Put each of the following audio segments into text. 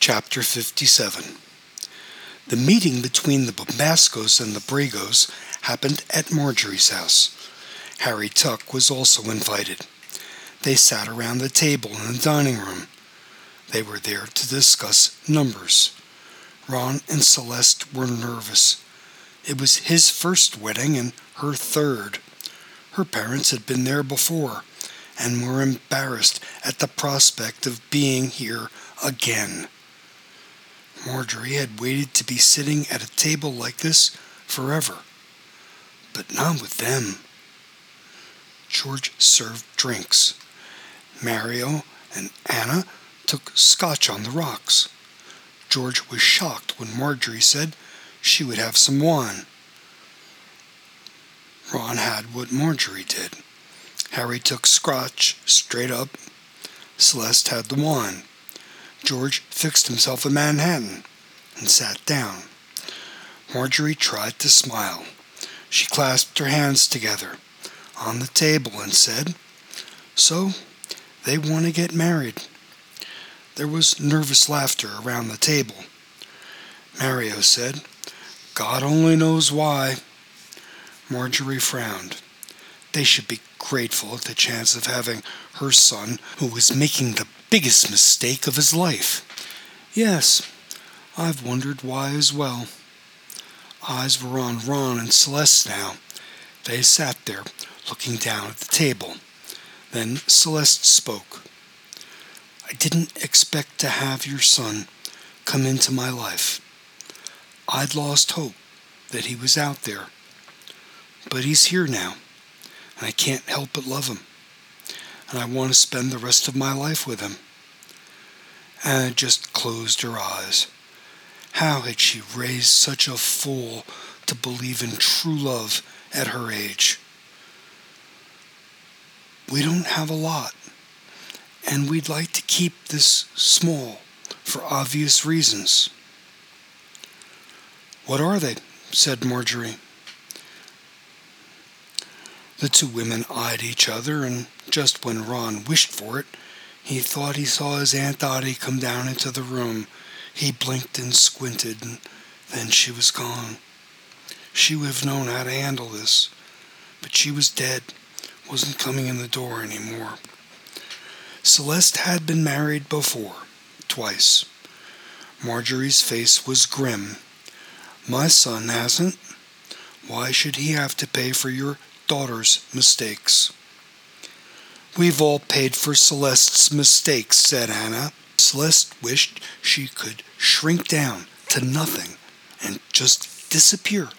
Chapter 57. The meeting between the Bombascos and the Brigos happened at Marjorie's house. Harry Tuck was also invited. They sat around the table in the dining room. They were there to discuss numbers. Ron and Celeste were nervous. It was his first wedding and her third. Her parents had been there before and were embarrassed at the prospect of being here again. Marjorie had waited to be sitting at a table like this forever, but not with them. George served drinks. Mario and Anna took scotch on the rocks. George was shocked when Marjorie said she would have some wine. Ron had what Marjorie did. Harry took scotch straight up. Celeste had the wine. George fixed himself a Manhattan and sat down. Marjorie tried to smile. She clasped her hands together on the table and said, "So, they want to get married." There was nervous laughter around the table. Mario said, "God only knows why." Marjorie frowned. They should be grateful at the chance of having her son, who was making the biggest mistake of his life. "Yes, I've wondered why as well." Eyes were on Ron and Celeste now. They sat there, looking down at the table. Then Celeste spoke. "I didn't expect to have your son come into my life. I'd lost hope that he was out there. But he's here now, and I can't help but love him. And I want to spend the rest of my life with him." Anna just closed her eyes. How had she raised such a fool to believe in true love at her age? "We don't have a lot, and we'd like to keep this small for obvious reasons." "What are they?" said Marjorie. The two women eyed each other, and just when Ron wished for it, he thought he saw his Aunt Dottie come down into the room. He blinked and squinted, and then she was gone. She would have known how to handle this, but she was dead, wasn't coming in the door anymore. Celeste had been married before, twice. Marjorie's face was grim. "My son hasn't. Why should he have to pay for your daughter's mistakes?" "We've all paid for Celeste's mistakes," said Anna. Celeste wished she could shrink down to nothing and just disappear.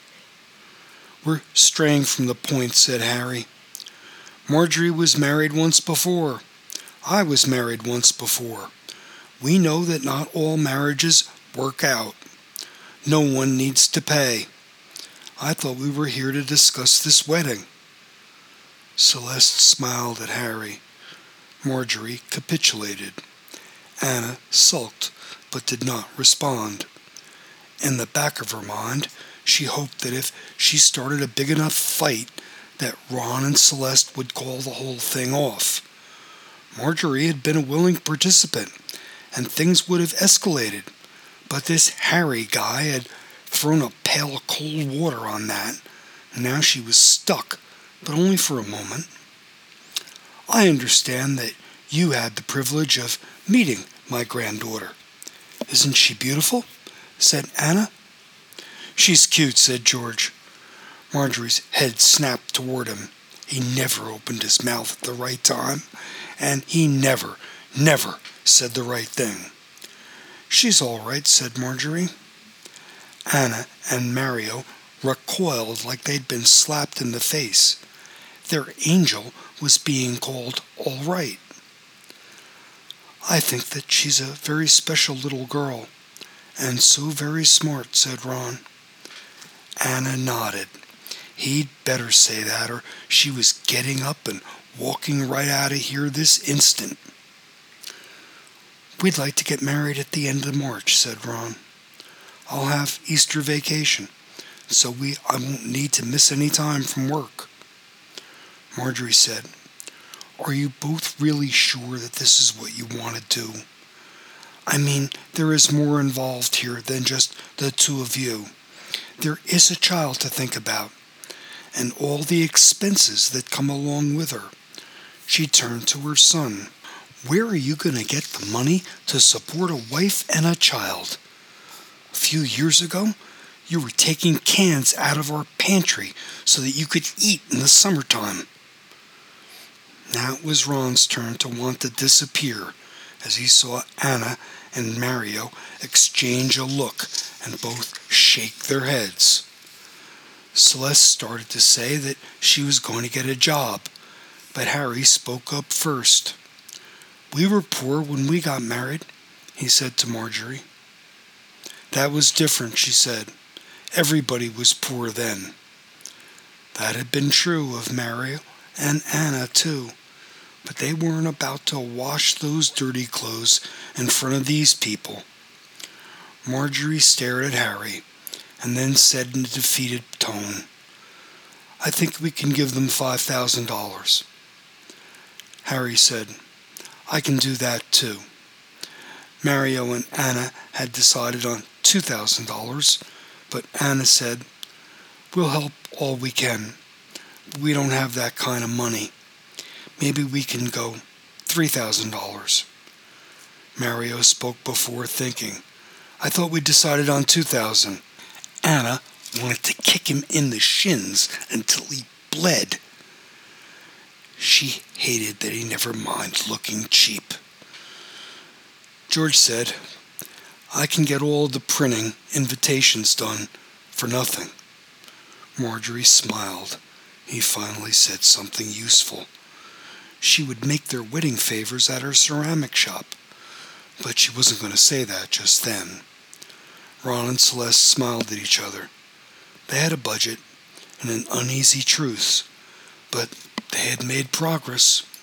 "We're straying from the point," said Harry. "Marjorie was married once before. I was married once before. We know that not all marriages work out. No one needs to pay. I thought we were here to discuss this wedding." Celeste smiled at Harry. Marjorie capitulated. Anna sulked, but did not respond. In the back of her mind, she hoped that if she started a big enough fight, that Ron and Celeste would call the whole thing off. Marjorie had been a willing participant, and things would have escalated, but this Harry guy had thrown a pail of cold water on that, and now she was stuck, but only for a moment. "I understand that you had the privilege of meeting my granddaughter. Isn't she beautiful?" said Anna. "She's cute," said George. Marjorie's head snapped toward him. He never opened his mouth at the right time, and he never said the right thing. "She's all right," said Marjorie. Anna and Mario recoiled like they'd been slapped in the face. Their angel was being called all right. "I think that she's a very special little girl, and so very smart," said Ron. Anna nodded. He'd better say that, or she was getting up and walking right out of here this instant. "We'd like to get married at the end of March," said Ron. "I'll have Easter vacation, so I won't need to miss any time from work." Marjorie said, "Are you both really sure that this is what you want to do?" I mean, there is more involved here than just the two of you. There is a child to think about, and all the expenses that come along with her." She turned to her son. "Where are you going to get the money to support a wife and a child? A few years ago, you were taking cans out of our pantry so that you could eat in the summertime." Now it was Ron's turn to want to disappear as he saw Anna and Mario exchange a look and both shake their heads. Celeste started to say that she was going to get a job, but Harry spoke up first. "We were poor when we got married," he said to Marjorie. "That was different," she said. "Everybody was poor then." That had been true of Mario and Anna too, but they weren't about to wash those dirty clothes in front of these people. Marjorie stared at Harry and then said in a defeated tone, "I think we can give them $5,000. Harry said, "I can do that too." Mario and Anna had decided on $2,000, but Anna said, "We'll help all we can. We don't have that kind of money. Maybe we can go $3,000. Mario spoke before thinking, "I thought we decided on $2,000. Anna wanted to kick him in the shins until he bled. She hated that he never minded looking cheap. George said, "I can get all the printing invitations done for nothing." Marjorie smiled. He finally said something useful. She would make their wedding favors at her ceramic shop, but she wasn't going to say that just then. Ron and Celeste smiled at each other. They had a budget and an uneasy truce, but they had made progress.